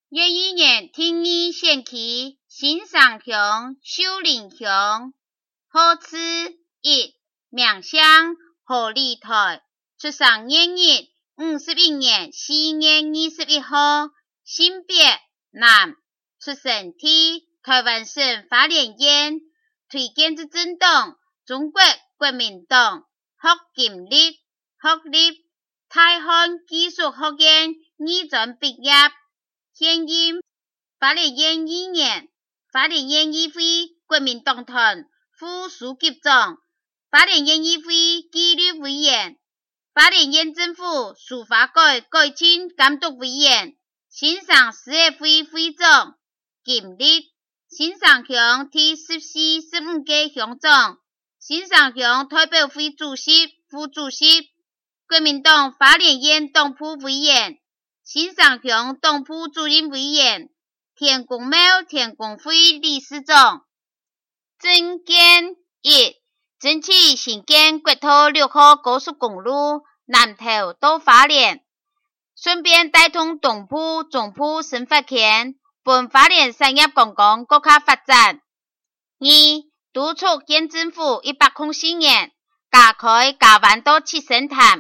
元一年天意献期，新上乡，修林乡。好吃一名乡何里台，出生年日51年4月21号，性别男，出生地台湾省花莲县，推荐之政党中国国民党，学历台湾技术学院二专毕业，现任花莲县议员，花莲县议会国民党团副书记长，花莲县议会纪律委员，花莲县政府司法改进监督委员，新上市协会会长，今日新上乡第14、15届乡长，新上乡代表会主席、副主席，国民党花莲县党部委员，新上乡党部主任委员，田公庙田公会理事长。政见一，争取新建国土6号高速公路南投到花莲，顺便带动东部、中部新发展，帮花莲产业观光更加发展。二，督促县政府104年加开加湾到七星潭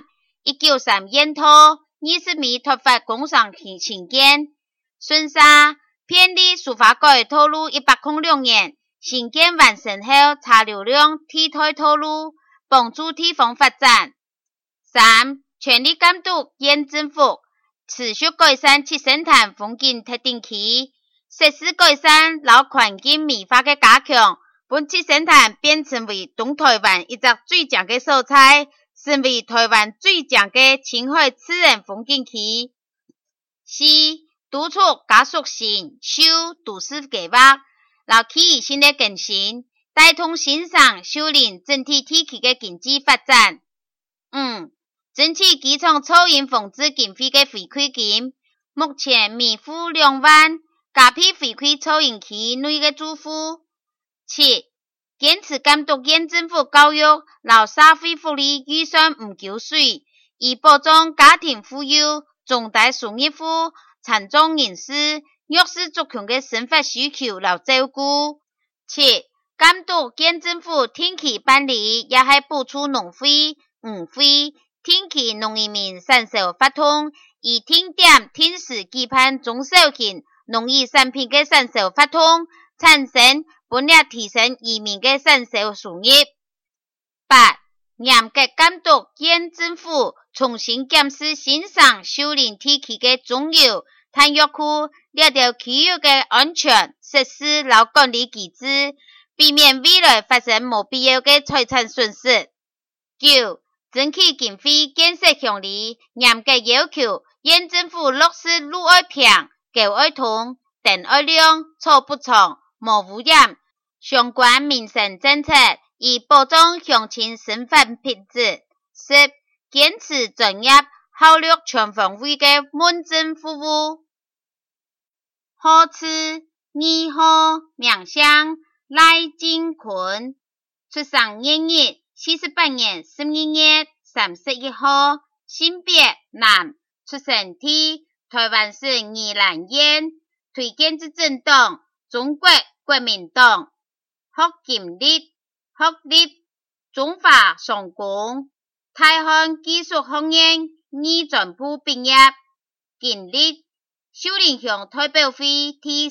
193烟土20米突发工商兴建，顺沙遍历司法改道路106年兴建完成后查流量替代道路，帮助地方发展。三，全力监督县政府持续改善七星潭风景特定区，设施改善老环境美化的加强，本七星潭变成为东台湾一个最强的所在，成为台湾最强的青海自然风景区。四，督促加速新修都市计划，老企业新的更新，带动新上修林整体地区的经济发展。五，争取基层噪音防治经费的回馈金，目前每户2万，加批回馈噪音区内的住户。七，坚持监督县政府教育老社会福利预算不够水，以保障家庭富有、中大收入户、残障人士、弱势族群的生活需求和照顾。七，监督县政府定期办理也是补助农费、五费，定期农渔民产销发通，以定点定时期盼中小型农业产品的产销发通，产生本来提升渔民的产销收入。八，严格监督县政府重新检视新上修林地区的中游产业区，列调区域的安全设施和管理机制，避免未来发生没必要的财产损失。九，争取经费建设项里，严格要求县政府落实路爱平、沟爱通、电爱亮、草不长、无污染相关民生政策，以保障乡亲生活品质。十，坚持专业、效率全方位的问政服务。好吃2号名乡赖金坤，出生年日48年12月31号，性别男，出生地台湾省宜兰县，推荐之政党中国国民党，学历中华商工，台湾技术学院二专部毕业，今日秀林乡代表会第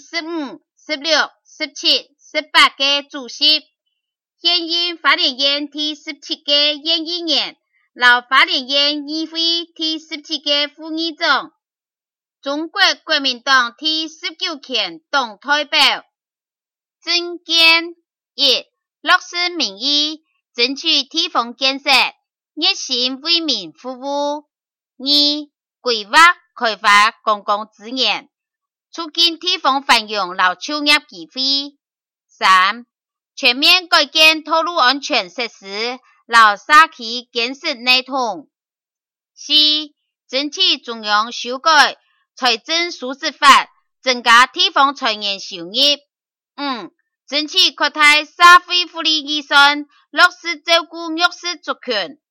15、16、17、18届主席，现任花莲县第17届县议员，老花莲县议会第17届副议长，中国国民党第19届党代表。政见一，落实民意，争取地方建设，热心为民服务。二，规划开发公共资源，促进地方繁荣和就业机会。三，全面改建道路安全设施，和社区建设内统。四，争取中央修改财政数字法，增加地方财源收入。五，争取扩大社会福利预算，落实照顾弱势族群。